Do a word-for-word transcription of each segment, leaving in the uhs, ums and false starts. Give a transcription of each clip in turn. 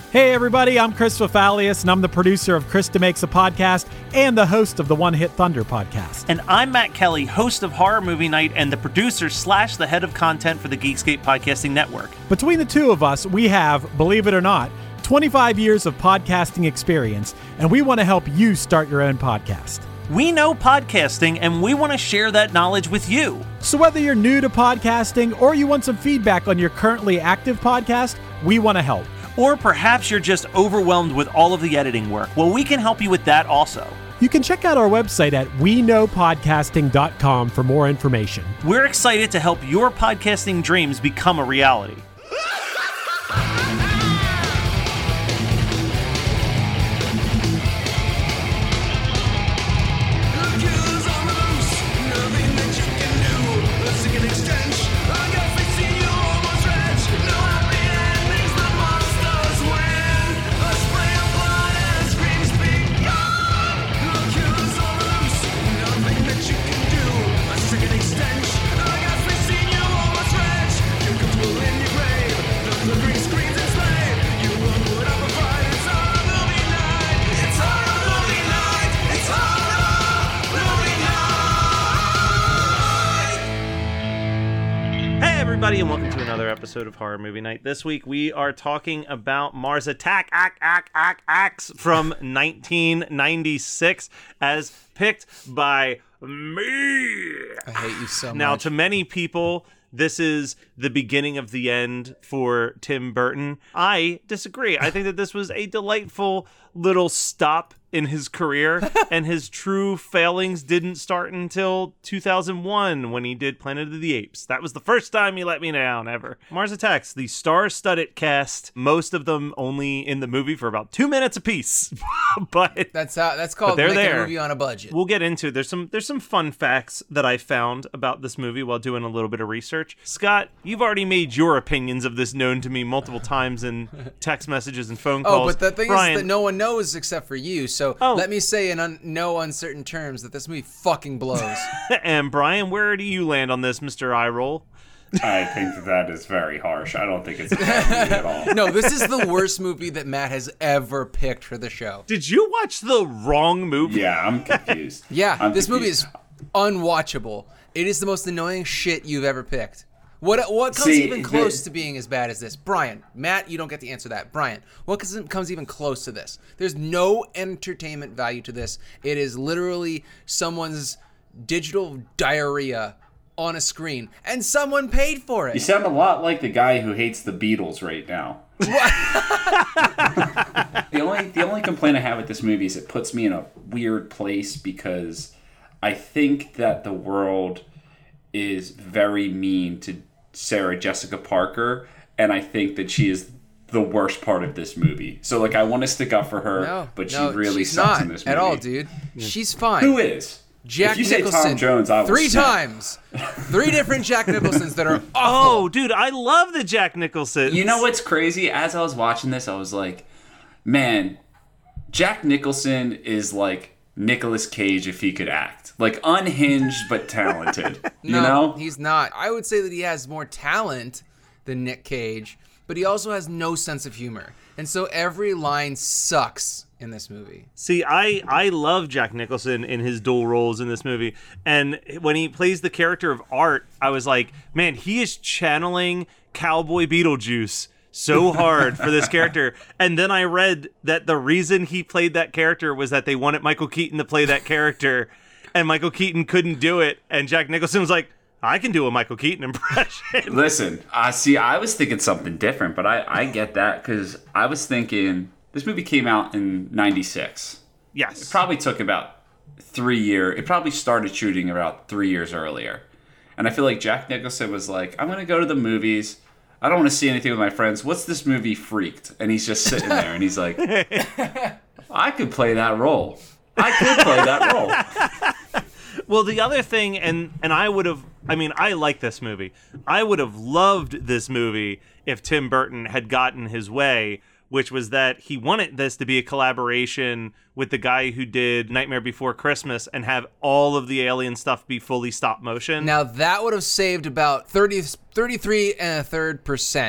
Hey everybody, I'm Chris Fafalius, and I'm the producer of Krista Makes a Podcast and the host of the One Hit Thunder podcast. And I'm Matt Kelly, host of Horror Movie Night and the producer slash the head of content for the Geekscape Podcasting Network. Between the two of us, we have, believe it or not, twenty-five years of podcasting experience, and we want to help you start your own podcast. We know podcasting, and we want to share that knowledge with you. So whether you're new to podcasting or you want some feedback on your currently active podcast, we want to help. Or perhaps you're just overwhelmed with all of the editing work. Well, we can help you with that also. You can check out our website at we know podcasting dot com for more information. We're excited to help your podcasting dreams become a reality. And welcome to another episode of Horror Movie Night. This week we are talking about Mars Attack Ack Ack Ack Ax from nineteen ninety-six as picked by me. I hate you so much. Now, to many people, this is the beginning of the end for Tim Burton. I disagree. I think that this was a delightful little stop in his career, and his true failings didn't start until two thousand one when he did Planet of the Apes. That was the first time he let me down ever. Mars Attacks, the star-studded cast, most of them only in the movie for about two minutes apiece. but that's how that's called making a movie on a budget. We'll get into it. There's some there's some fun facts that I found about this movie while doing a little bit of research. Scott, you've already made your opinions of this known to me multiple times in text messages and phone calls. Oh, but the thing Brian, is that no one knows except for you. So oh. let me say in un- no uncertain terms that this movie fucking blows. And Brian, where do you land on this, Mister Eyeroll? I think that, that is very harsh. I don't think it's a bad movie at all. No, this is the worst movie that Matt has ever picked for the show. Did you watch the wrong movie? Yeah, I'm confused. yeah, I'm this confused. movie is unwatchable. It is the most annoying shit you've ever picked. What what comes See, even close the, to being as bad as this? Brian, Matt, you don't get to answer that. Brian, what comes even close to this? There's no entertainment value to this. It is literally someone's digital diarrhea on a screen, and someone paid for it. You sound a lot like the guy who hates the Beatles right now. the only the only complaint I have with this movie is it puts me in a weird place because I think that the world is very mean to Sarah Jessica Parker, and I think that she is the worst part of this movie. So, like, I want to stick up for her, no, but she no, really she's sucks not in this movie. at all, dude. She's fine. Who is? Jack if you say Nicholson. Tom Jones, I will three snap. times. Three different Jack Nicholsons that are awful. Oh, dude, I love the Jack Nicholson. You know what's crazy? As I was watching this, I was like, man, Jack Nicholson is like Nicolas Cage if he could act. Like, unhinged but talented. You no, know? he's not. I would say that he has more talent than Nick Cage, but he also has no sense of humor. And so every line sucks in this movie. See, I, I love Jack Nicholson in his dual roles in this movie. And when he plays the character of Art, I was like, man, he is channeling Cowboy Beetlejuice so hard for this character. And then I read that the reason he played that character was that they wanted Michael Keaton to play that character, and Michael Keaton couldn't do it. And Jack Nicholson was like, I can do a Michael Keaton impression. Listen, I uh, see, I was thinking something different, but I, I get that because I was thinking this movie came out in ninety-six. Yes. It probably took about three years. It probably started shooting about three years earlier. And I feel like Jack Nicholson was like, I'm going to go to the movies. I don't want to see anything with my friends. What's this movie, Freaked? And he's just sitting there, and he's like, I could play that role. I could play that role. Well, the other thing, and, and I would have, I mean, I like this movie. I would have loved this movie if Tim Burton had gotten his way, which was that he wanted this to be a collaboration with the guy who did Nightmare Before Christmas and have all of the alien stuff be fully stop motion. Now, that would have saved about thirty, thirty-three and a third percent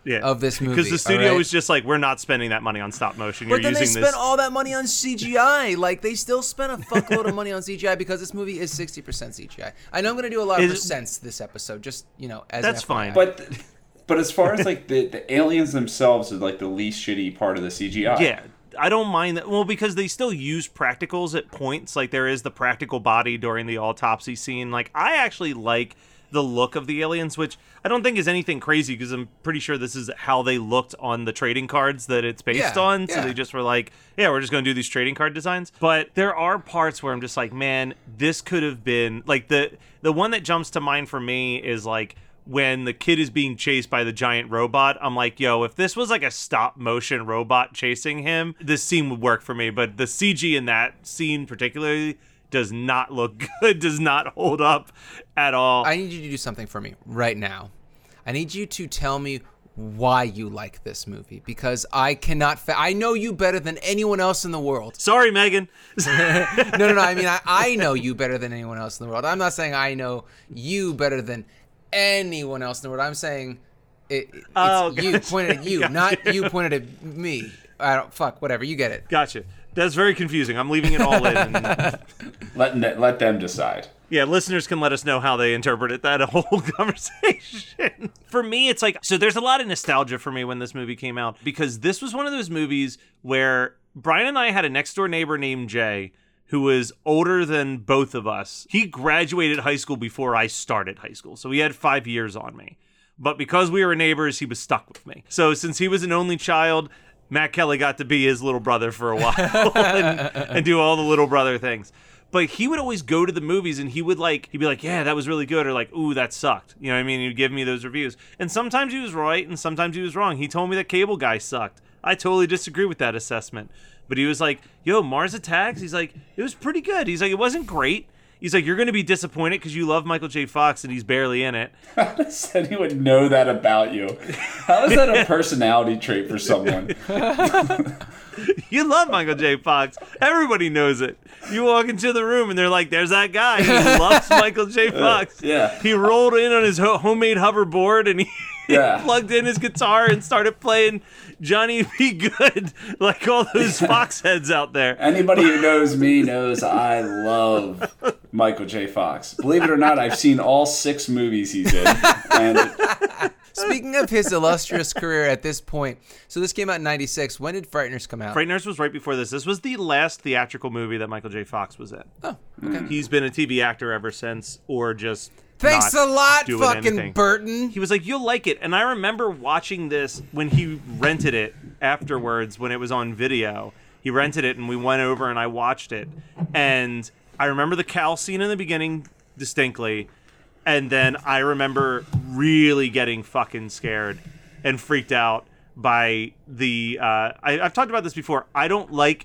Yeah. of this movie. Because the studio all right? was just like, we're not spending that money on stop motion. You're But then they using spent this. all that money on C G I. Like, they still spent a fuckload of money on C G I because this movie is sixty percent C G I. I know I'm going to do a lot of Is- percents this episode, just, you know, as That's an F Y I. fine. But but as far as like the, the aliens themselves are like the least shitty part of the C G I. Yeah. I don't mind that. Well, because they still use practicals at points. Like, there is the practical body during the autopsy scene. Like, I actually like the look of the aliens, which I don't think is anything crazy because I'm pretty sure this is how they looked on the trading cards that it's based Yeah, on. So yeah. they just were like, yeah, we're just going to do these trading card designs. But there are parts where I'm just like, man, this could have been like the the one that jumps to mind for me is like when the kid is being chased by the giant robot. I'm like, yo, if this was like a stop motion robot chasing him, this scene would work for me. But the C G in that scene particularly does not look good, does not hold up at all. I need you to do something for me right now. I need you to tell me why you like this movie, because I cannot. Fa- I know you better than anyone else in the world. Sorry, Megan. No, no, no. I mean, I, I know you better than anyone else in the world. I'm not saying I know you better than anyone else in the world. I'm saying it, it's Oh, you gotcha. pointed at you, Gotcha. not you pointed at me. I don't. Fuck. Whatever. You get it. Gotcha. That's very confusing. I'm leaving it all in. And, Let ne- let them decide. yeah, listeners can let us know how they interpreted that whole conversation. For me, it's like, so there's a lot of nostalgia for me when this movie came out, because this was one of those movies where Brian and I had a next door neighbor named Jay who was older than both of us. He graduated high school before I started high school, so he had five years on me. But because we were neighbors, he was stuck with me. So since he was an only child, Matt Kelly got to be his little brother for a while and, and do all the little brother things. But he would always go to the movies and he would like, he'd be like, yeah, that was really good. Or like, ooh, that sucked. You know what I mean? He'd give me those reviews. And sometimes he was right and sometimes he was wrong. He told me that Cable Guy sucked. I totally disagree with that assessment. But he was like, yo, Mars Attacks? He's like, it was pretty good. He's like, it wasn't great. He's like, you're going to be disappointed because you love Michael J. Fox and he's barely in it. How does anyone know that about you? How is that a personality trait for someone? You love Michael J. Fox. Everybody knows it. You walk into the room and they're like, there's that guy. He loves Michael J. Fox. yeah. He rolled in on his ho- homemade hoverboard and he, Yeah. he plugged in his guitar and started playing Johnny B. Good, like all those Fox heads out there. Anybody who knows me knows I love Michael J. Fox. Believe it or not, I've seen all six movies he's in. And Speaking of his illustrious career at this point, so this came out in ninety-six. When did Frighteners come out? Frighteners was right before this. This was the last theatrical movie that Michael J. Fox was in. Oh, okay. He's been a T V actor ever since, or just Thanks not a lot, doing fucking anything. Burton. He was like, you'll like it. And I remember watching this when he rented it afterwards when it was on video. He rented it and we went over and I watched it. And I remember the cow scene in the beginning distinctly. And then I remember really getting fucking scared and freaked out by the... Uh, I, I've talked about this before. I don't like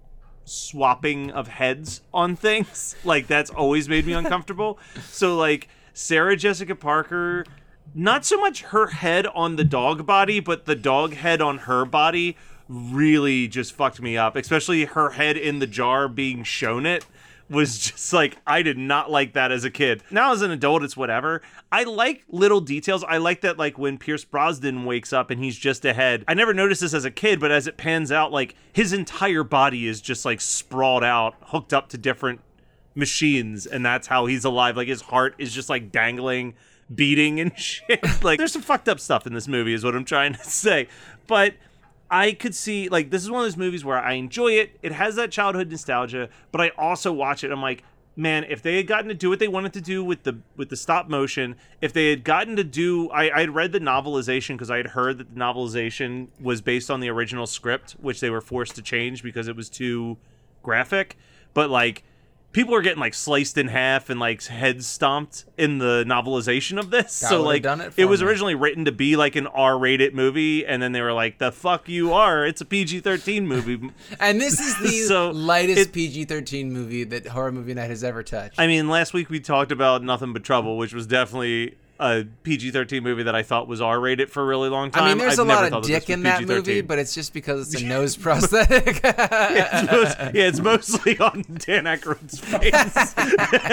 swapping of heads on things. Like, that's always made me uncomfortable. So, like, Sarah Jessica Parker, not so much her head on the dog body, but the dog head on her body really just fucked me up. Especially her head in the jar being shown it was just like, I did not like that as a kid. Now as an adult, it's whatever. I like little details. I like that, like, when Pierce Brosnan wakes up and he's just a head. I never noticed this as a kid, but as it pans out, like, his entire body is just, like, sprawled out, hooked up to different machines, and that's how he's alive. Like, his heart is just, like, dangling, beating and shit. Like, there's some fucked up stuff in this movie is what I'm trying to say. But I could see, like, this is one of those movies where I enjoy it. It has that childhood nostalgia, but I also watch it. I'm like, man, if they had gotten to do what they wanted to do with the with the stop motion, if they had gotten to do, I I had read the novelization because I had heard that the novelization was based on the original script, which they were forced to change because it was too graphic. But, like, people are getting, like, sliced in half and, like, heads stomped in the novelization of this. That so, would've like, done it it for was me. originally written to be, like, an R-rated movie, and then they were like, the fuck you are. It's a P G thirteen movie. And this is the So, lightest it- P G thirteen movie that Horror Movie Night has ever touched. I mean, last week we talked about Nothing But Trouble, which was definitely a P G thirteen movie that I thought was R-rated for a really long time. I mean, there's I've a never lot thought of that this dick was in that P G thirteen. movie, but it's just because it's a nose prosthetic. yeah, it's most, yeah, it's mostly on Dan Aykroyd's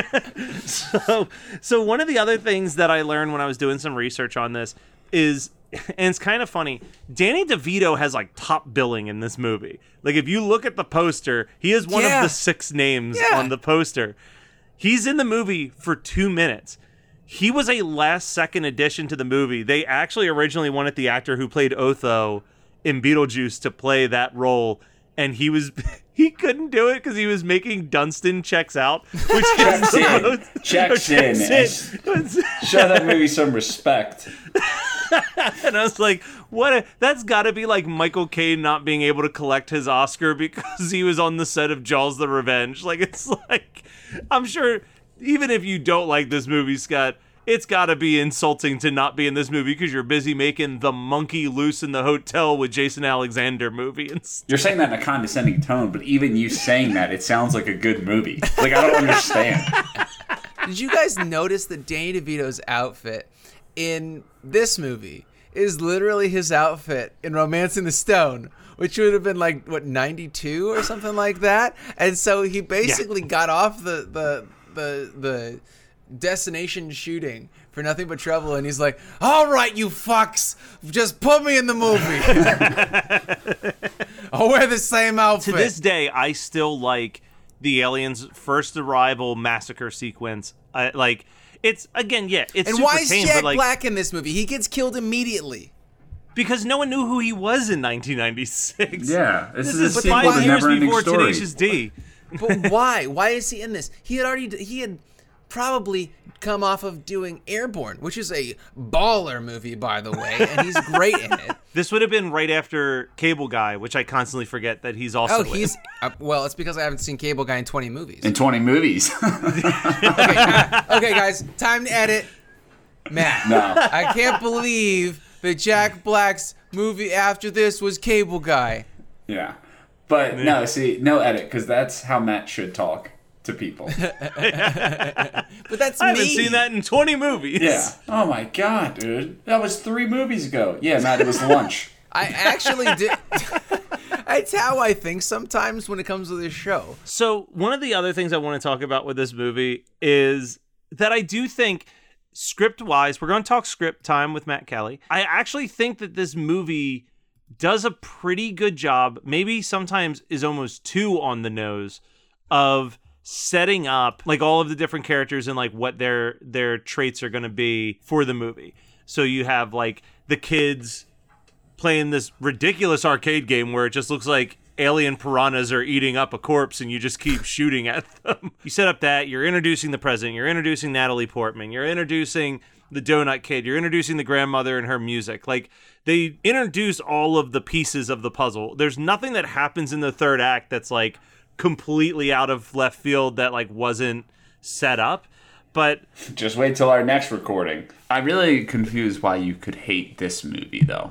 face. so, so one of the other things that I learned when I was doing some research on this is and it's kind of funny. Danny DeVito has like top billing in this movie. Like if you look at the poster, he is one Yeah. of the six names Yeah. on the poster. He's in the movie for two minutes. He was a last second addition to the movie. They actually originally wanted the actor who played Otho in Beetlejuice to play that role, and he was he couldn't do it because he was making Dunstan Checks Out, which Checks is in. Checks in. Show that movie some respect. And I was like, what a, that's got to be like Michael Caine not being able to collect his Oscar because he was on the set of Jaws the Revenge. Like, it's like, I'm sure even if you don't like this movie, Scott, it's got to be insulting to not be in this movie because you're busy making the Monkey Loose in the Hotel with Jason Alexander movie. And stuff. You're saying that in a condescending tone, but even you saying that, it sounds like a good movie. Like, I don't understand. Did you guys notice that Danny DeVito's outfit in this movie is literally his outfit in Romancing the Stone, which would have been like, what, ninety-two or something like that? And so he basically yeah. got off the, the, the, the destination shooting for Nothing But Trouble, and he's like, all right, you fucks, just put me in the movie. I'll wear the same outfit. To this day, I still like the aliens' first arrival massacre sequence. I, like, it's, again, yeah, it's and super why is tame, Jack but like, Black in this movie? He gets killed immediately. Because no one knew who he was in nineteen ninety-six. Yeah, this, this is, is a sequel five to years Never-Ending before Story. Tenacious D. But why? Why is he in this? He had already, he had probably come off of doing Airborne, which is a baller movie, by the way, and he's great in it. This would have been right after Cable Guy, which I constantly forget that he's also Oh, in. he's, uh, well, it's because I haven't seen Cable Guy in twenty movies. In twenty movies. okay, okay, guys, time to edit. Matt, No. I can't believe that Jack Black's movie after this was Cable Guy. Yeah. But no, see, no edit, because that's how Matt should talk to people. But that's I me. haven't seen that in twenty movies. Yeah. Oh my god, dude. That was three movies ago. Yeah, Matt, it was lunch. I actually did. That's how I think sometimes when it comes to this show. So one of the other things I want to talk about with this movie is that I do think script-wise, we're going to talk script time with Matt Kelly. I actually think that this movie does a pretty good job, maybe sometimes is almost too on the nose, of setting up like all of the different characters and like what their their traits are going to be for the movie. So you have like the kids playing this ridiculous arcade game where it just looks like alien piranhas are eating up a corpse and you just keep shooting at them. You set up that, you're introducing the president, you're introducing Natalie Portman, you're introducing the donut kid, you're introducing the grandmother and her music. Like, they introduce all of the pieces of the puzzle. There's nothing that happens in the third act that's like completely out of left field that like wasn't set up. But just wait till our next recording. I'm really confused why you could hate this movie, though.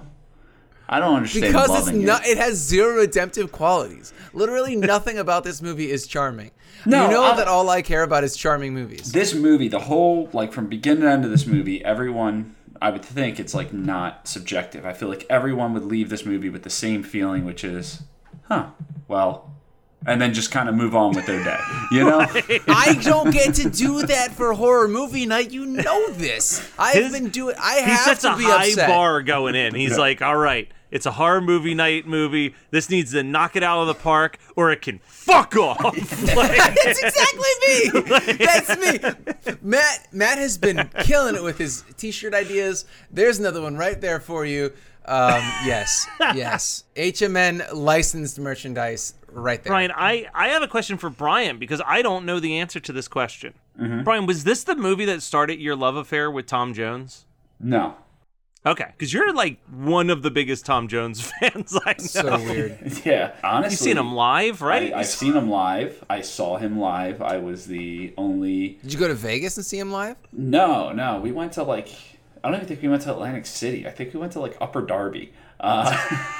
I don't understand Because it's loving not, it. it has zero redemptive qualities. Literally nothing about this movie is charming. No, you know I- that all I care about is charming movies. This movie, the whole, like, from beginning to end of this movie, everyone, I would think it's, like, not subjective. I feel like everyone would leave this movie with the same feeling, which is, huh, well, and then just kind of move on with their day, you know? I don't get to do that for horror movie night. You know this. I've His- been doing. I he have sets to a be high upset. bar going in. He's Yeah. like, all right, it's a horror movie night movie. This needs to knock it out of the park or it can fuck off. Like, That's exactly me. That's me. Matt Matt has been killing it with his t-shirt ideas. There's another one right there for you. Um, yes, yes. H M N licensed merchandise right there. Brian, I, I have a question for Brian because I don't know the answer to this question. Mm-hmm. Brian, was this the movie that started your love affair with Tom Jones? No. Okay, because you're like one of the biggest Tom Jones fans I know. So weird. Yeah, honestly. You've seen him live, right? I, I've seen him live. I saw him live. I was the only... Did you go to Vegas and see him live? No, no. We went to, like... I don't even think we went to Atlantic City. I think we went to, like, Upper Darby. Uh,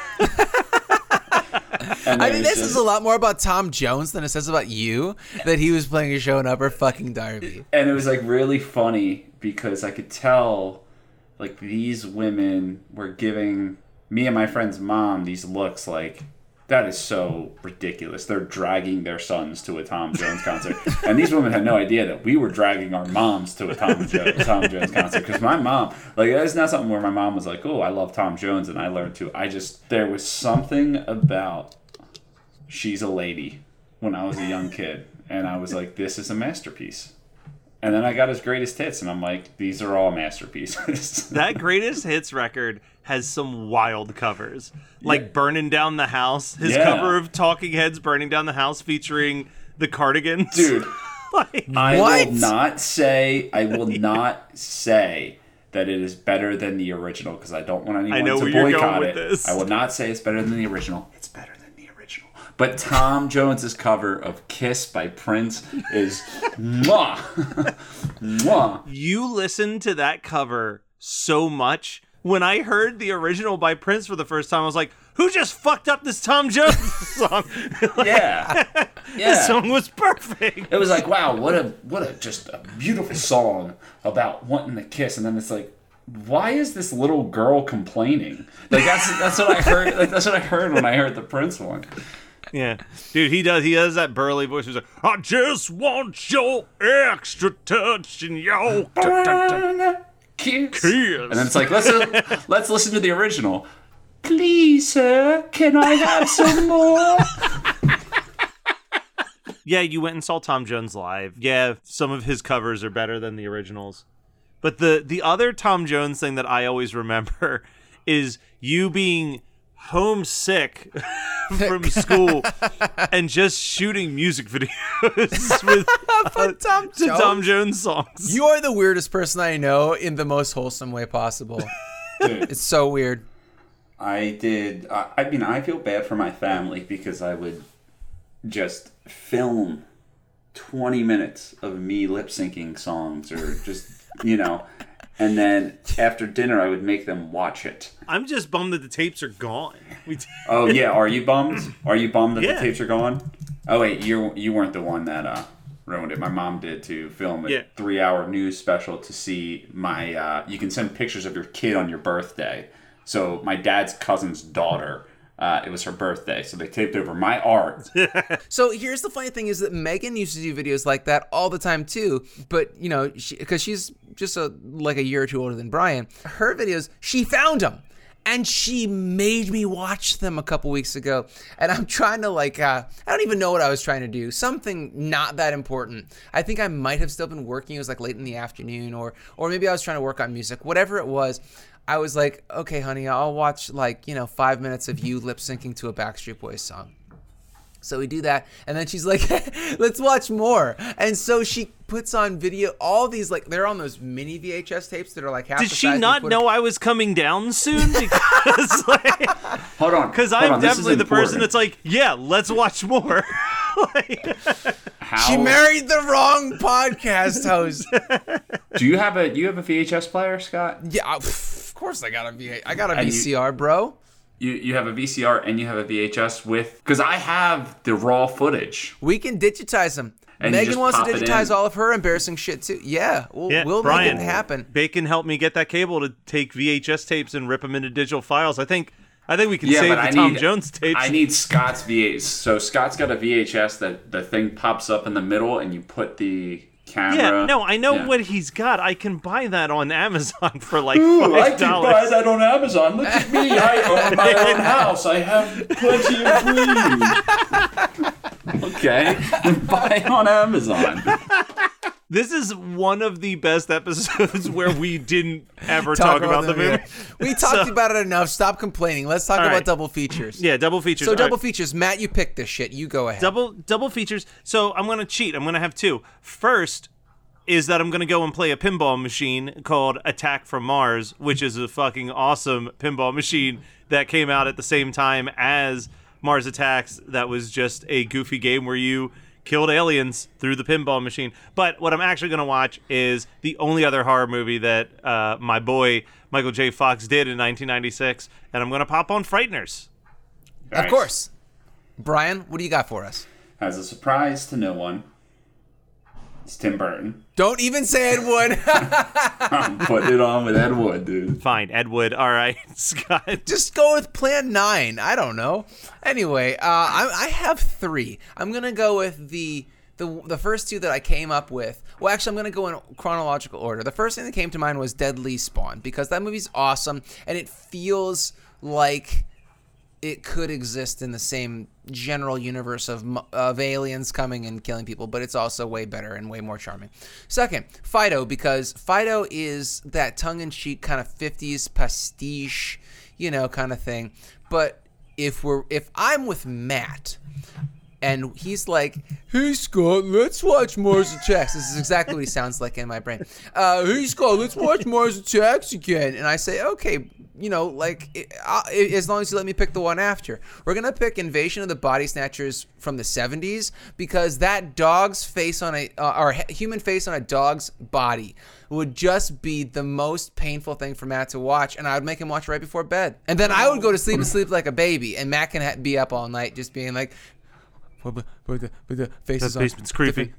and I there mean, was this is a lot more about Tom Jones than it says about you, that he was playing a show in Upper fucking Darby. And it was, like, really funny because I could tell, like, these women were giving me and my friend's mom these looks like, that is so ridiculous. They're dragging their sons to a Tom Jones concert. And these women had no idea that we were dragging our moms to a Tom, jo- Tom Jones concert. Because my mom, like, that's not something where my mom was like, oh, I love Tom Jones and I learned to. I just, there was something about She's a Lady when I was a young kid. And I was like, this is a masterpiece. And then I got his greatest hits, and I'm like, these are all masterpieces. That greatest hits record has some wild covers. Like Yeah. Burning Down the House. His Yeah. cover of Talking Heads Burning Down the House featuring the Cardigans. Dude, like, I What? will not say, I will not say that it is better than the original, because I don't want anyone I know to where you're boycott going it. with this. I will not say it's better than the original. It's better than the original. But Tom Jones's cover of Kiss by Prince is mwah. Mwah. you listen to that cover so much. When I heard the original by Prince for the first time, I was like, who just fucked up this Tom Jones song? Like, Yeah. This Yeah. song was perfect. It was like, wow, what a what a just a beautiful song about wanting to kiss, and then it's like, why is this little girl complaining? Like that's that's what I heard. Like, that's what I heard when I heard the Prince one. Yeah, dude, he does. He has that burly voice. He's like, "I just want your extra touch and your Kiss. kiss." And then it's like, let's let's listen to the original. Please, sir, can I have some more? Yeah, you went and saw Tom Jones live. Yeah, some of his covers are better than the originals. But the the other Tom Jones thing that I always remember is you being homesick from school and just shooting music videos with uh, Tom to Jones? Tom Jones songs. You are the weirdest person I know in the most wholesome way possible. Dude, It's so weird. I did. I, I mean, I feel bad for my family because I would just film twenty minutes of me lip syncing songs or just, you know, and then after dinner I would make them watch it. I'm just bummed that the tapes are gone. We Oh yeah, are you bummed? Are you bummed that Yeah. the tapes are gone? Oh wait, you you weren't the one that uh ruined it. My mom did to film a Yeah. three hour news special to see my. Uh, you can send pictures of your kid on your birthday. So my dad's cousin's daughter. Uh, it was her birthday, so they taped over my art. So here's the funny thing is that Megan used to do videos like that all the time too. But, you know, because she, she's just a, like a year or two older than Brian, her videos, she found them. And she made me watch them a couple weeks ago. And I'm trying to like, uh, I don't even know what I was trying to do. Something not that important. I think I might have still been working. It was like late in the afternoon or, or maybe I was trying to work on music, whatever it was. I was like, okay, honey, I'll watch like, you know, five minutes of you lip syncing to a Backstreet Boys song. So we do that. And then she's like, let's watch more. And so she puts on video, all these, like, they're on those mini V H S tapes that are like half Did the she size not we put- know I was coming down soon? Because like, Hold on, because hold I'm on, this is definitely the person important. that's like, yeah, let's watch more. Like, How, She married the wrong podcast host. Do you have a you have a V H S player, Scott? Yeah, I- of course I got a V H S. I got a And you- V C R, bro. You you have a V C R and you have a V H S with because I have the raw footage. We can digitize them. And you Megan just wants to pop it digitize in. all of her embarrassing shit too. Yeah, we'll, yeah, we'll Brian, make it happen. Bacon helped me get that cable to take V H S tapes and rip them into digital files. I think I think we can Yeah, save but the I Tom need Jones tapes. I need Scott's V H S. So Scott's got a V H S that the thing pops up in the middle and you put the camera. yeah, no, I know Yeah. what he's got. I can buy that on Amazon for like Ooh, I five can buy dollars. that on Amazon. Look at me. I own my own house. I have plenty of room. Okay. Buy it on Amazon. This is one of the best episodes where we didn't ever talk, about, the movie. We talked So- about it enough. Stop complaining. Let's talk All about right. double features. Yeah, double features. So All double right. features. Matt, you picked this shit. You go ahead. double double features. So I'm gonna cheat. I'm gonna have two. First is that I'm gonna go and play a pinball machine called Attack from Mars, which is a fucking awesome pinball machine that came out at the same time as Mars Attacks. That was just a goofy game where you killed aliens through the pinball machine. But what I'm actually gonna watch is the only other horror movie that uh, my boy Michael J. Fox did in nineteen ninety-six, and I'm gonna pop on Frighteners. Of course. Brian, what do you got for us? As a surprise to no one, It's Tim Burton. Don't even say Ed Wood. I'm putting it on with Ed Wood, dude. Fine, Ed Wood. All right, Scott. Just go with Plan nine. I don't know. Anyway, uh, I, I have three. I'm going to go with the, the the first two that I came up with. Well, actually, I'm going to go in chronological order. The first thing that came to mind was Deadly Spawn, because that movie's awesome, and it feels like it could exist in the same general universe of of aliens coming and killing people, but it's also way better and way more charming. Second, Fido, because Fido is that tongue-in-cheek kind of fifties pastiche, you know, kind of thing. But if we're if I'm with Matt and he's like, "Hey Scott, let's watch Mars Attacks." This is exactly what he sounds like in my brain. Uh, "Hey Scott, let's watch Mars Attacks again." And I say, "Okay, you know, like, it, uh, as long as you let me pick the one after." We're going to pick Invasion of the Body Snatchers from the seventies, because that dog's face on a, uh, or human face on a dog's body would just be the most painful thing for Matt to watch, and I would make him watch right before bed. And then I would go to sleep and sleep like a baby, and Matt can ha- be up all night just being like, but, but, the, but the face is The on. basement's creepy.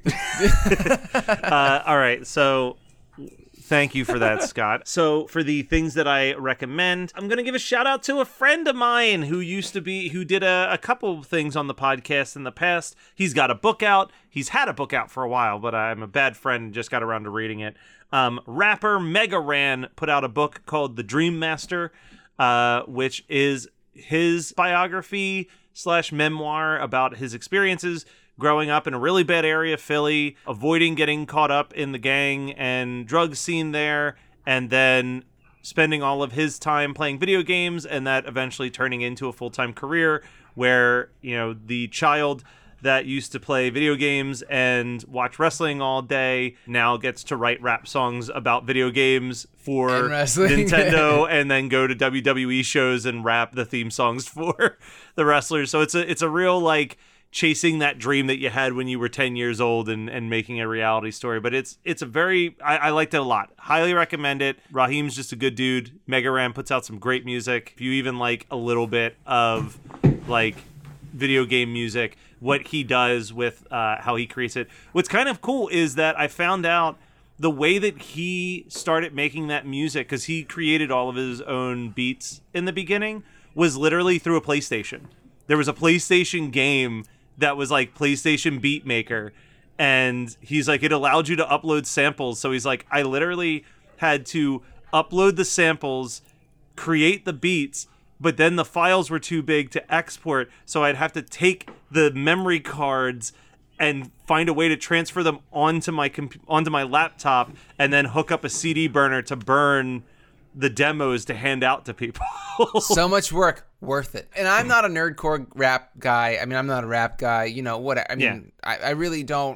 uh, all right, so thank you for that, Scott. So for the things that I recommend, I'm going to give a shout out to a friend of mine who used to be, who did a, a couple of things on the podcast in the past. He's got a book out. He's had a book out for a while, but I'm a bad friend and just got around to reading it. Um, rapper Mega Ran put out a book called The Dream Master, uh, which is his biography slash memoir about his experiences growing up in a really bad area of Philly, avoiding getting caught up in the gang and drug scene there, and then spending all of his time playing video games, and that eventually turning into a full-time career where, you know, the child that used to play video games and watch wrestling all day now gets to write rap songs about video games for Nintendo, and then go to W W E shows and rap the theme songs for the wrestlers. So it's a it's a real, like, chasing that dream that you had when you were ten years old and, and making a reality story. But it's it's a very, I, I liked it a lot. Highly recommend it. Raheem's just a good dude. Mega Ran puts out some great music. If you even like a little bit of, like, video game music, what he does with uh, how he creates it. What's kind of cool is that I found out the way that he started making that music, because he created all of his own beats in the beginning, was literally through a PlayStation. There was a PlayStation game that was like PlayStation Beat Maker, and he's like, it allowed you to upload samples. So he's like, I literally had to upload the samples, create the beats, but then the files were too big to export, so I'd have to take the memory cards and find a way to transfer them onto my comp- onto my laptop, and then hook up a C D burner to burn the demos to hand out to people. So much work, worth it. And I'm not a nerdcore rap guy. I mean, I'm not a rap guy. You know what? I mean, yeah. I, I really don't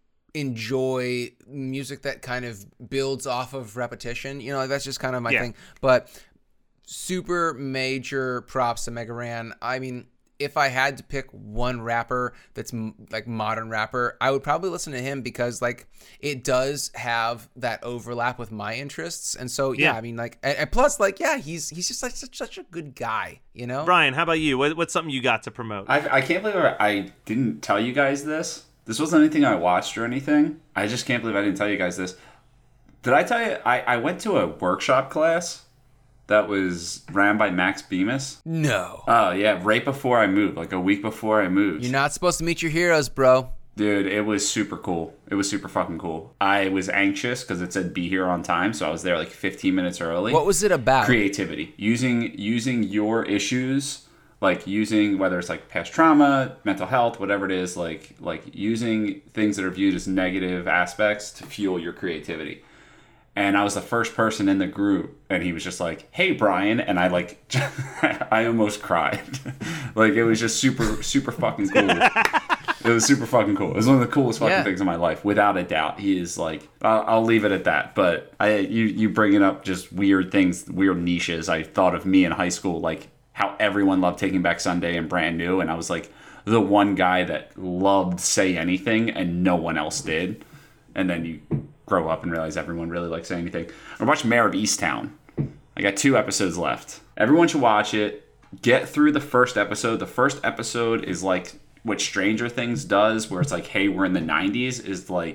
enjoy music that kind of builds off of repetition. You know, that's just kind of my yeah. thing. But super major props to Mega Ran. I mean, if I had to pick one rapper that's m- like modern rapper, I would probably listen to him, because like it does have that overlap with my interests. And so, yeah, yeah. I mean, like, and, and plus, like, yeah, he's he's just like such, such a good guy, you know? Brian, how about you? What, what's something you got to promote? I, I can't believe I didn't tell you guys this. This wasn't anything I watched or anything. I just can't believe I didn't tell you guys this. Did I tell you? I, I went to a workshop class that was ran by Max Bemis. No. Oh, yeah, right before I moved, like a week before I moved. You're not supposed to meet your heroes, bro. Dude, it was super cool. It was super fucking cool. I was anxious because it said be here on time, so I was there like fifteen minutes early. What was it about? Creativity. Using using your issues, like using, whether it's like past trauma, mental health, whatever it is, like like using things that are viewed as negative aspects to fuel your creativity. And I was the first person in the group, and he was just like, "Hey, Brian," and I like, I almost cried. Like, it was just super, super fucking cool. It was super fucking cool. It was one of the coolest fucking yeah. things in my life, without a doubt. He is like, I'll, I'll leave it at that. But I, you, you bringing up just weird things, weird niches. I thought of me in high school, like how everyone loved Taking Back Sunday and Brand New, and I was like the one guy that loved Say Anything, and no one else did. And then you grow up and realize everyone really likes Say Anything. I watched Mayor of Easttown. I got two episodes left. Everyone should watch it. Get through the first episode. The first episode is like what Stranger Things does, where it's like, hey, we're in the nineties, is like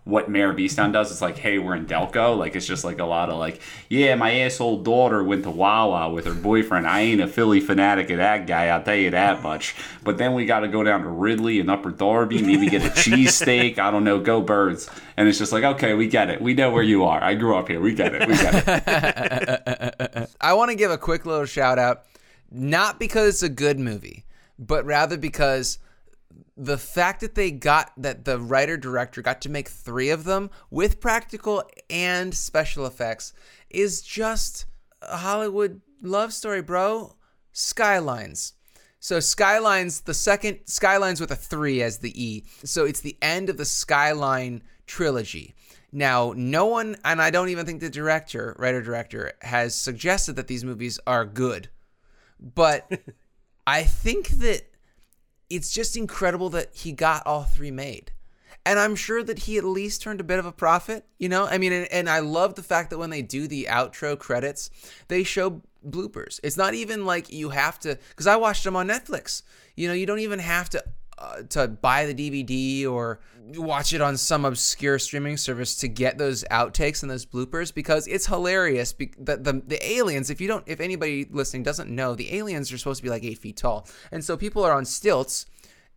what Mayor of Easttown does. It's like, hey, we're in Delco. Like, it's just like a lot of like, yeah, my asshole daughter went to Wawa with her boyfriend. I ain't a Philly fanatic of that guy, I'll tell you that much. But then we got to go down to Ridley and Upper Darby, maybe get a cheesesteak. I don't know, go Birds. And it's just like, okay, we get it. We know where you are. I grew up here. We get it. We get it. I want to give a quick little shout out, not because it's a good movie, but rather because the fact that they got, that the writer-director got to make three of them with practical and special effects is just a Hollywood love story, bro. Skylines. So Skylines, the second, Skylines with a three as the E. So it's the end of the Skyline trilogy. Now, no one, and I don't even think the director, writer-director, has suggested that these movies are good. But I think that it's just incredible that he got all three made. And I'm sure that he at least turned a bit of a profit, you know? I mean, and, and I love the fact that when they do the outro credits, they show bloopers. It's not even like you have to, because I watched them on Netflix. You know, you don't even have to uh, to buy the D V D or watch it on some obscure streaming service to get those outtakes and those bloopers, because it's hilarious. Be- the, the the aliens, if you don't, if anybody listening doesn't know, the aliens are supposed to be like eight feet tall, and so people are on stilts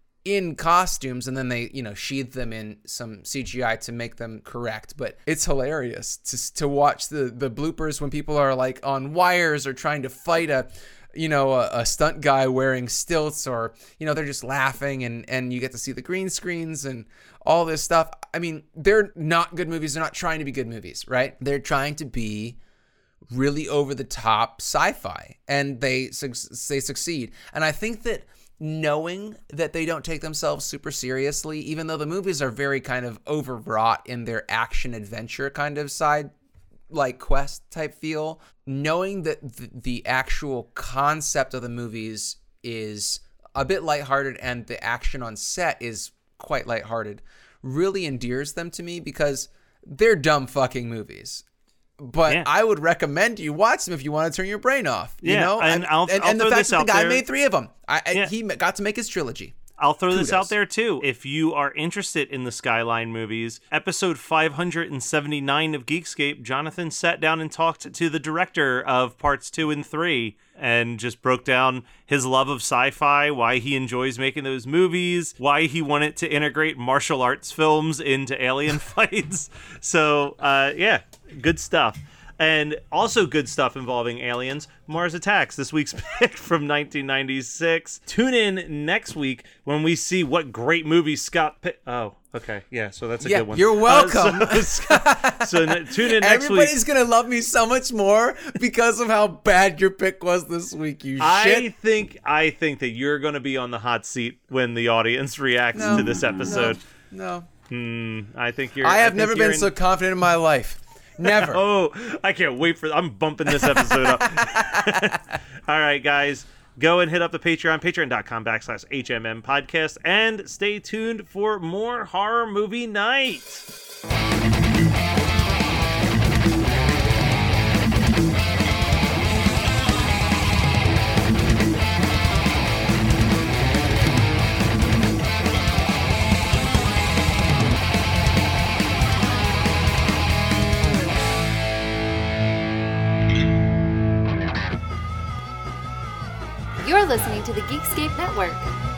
in costumes, and then they, you know, sheathe them in some C G I to make them correct. But it's hilarious to to watch the the bloopers when people are like on wires or trying to fight a, you know, a, a stunt guy wearing stilts, or, you know, they're just laughing, and and you get to see the green screens and all this stuff. I mean, they're not good movies. They're not trying to be good movies, right? They're trying to be really over the top sci-fi, and they they succeed. And I think that knowing that they don't take themselves super seriously, even though the movies are very kind of overwrought in their action adventure kind of side, like quest type feel, knowing that th- the actual concept of the movies is a bit lighthearted and the action on set is quite lighthearted, really endears them to me, because they're dumb fucking movies. But yeah. I would recommend you watch them if you want to turn your brain off. You yeah, know, and, and, I'll, and, I'll and the throw fact this that out the guy there. made three of them. I, yeah. He got to make his trilogy. I'll throw Kudos. this out there too. If you are interested in the Skyline movies, episode five hundred seventy-nine of Geekscape, Jonathan sat down and talked to the director of parts two and three and just broke down his love of sci-fi, why he enjoys making those movies, why he wanted to integrate martial arts films into alien fights. So, uh, yeah, good stuff. And also good stuff involving aliens, Mars Attacks, this week's pick from nineteen ninety-six. Tune in next week when we see what great movie Scott picked. Oh, okay. Yeah, so that's a yeah, good one. You're welcome. Uh, so, so n- tune in next Everybody's week. Everybody's going to love me so much more because of how bad your pick was this week, you I shit. think, I think that you're going to be on the hot seat when the audience reacts no, to this episode. No. no. Hmm, I think you're... I have I never been in... so confident in my life. Never. Oh, I can't wait for... I'm bumping this episode up. All right, guys. Go and hit up the Patreon, patreon.com backslash HMM podcast, and stay tuned for more Horror Movie Night. You're listening to the Geekscape Network.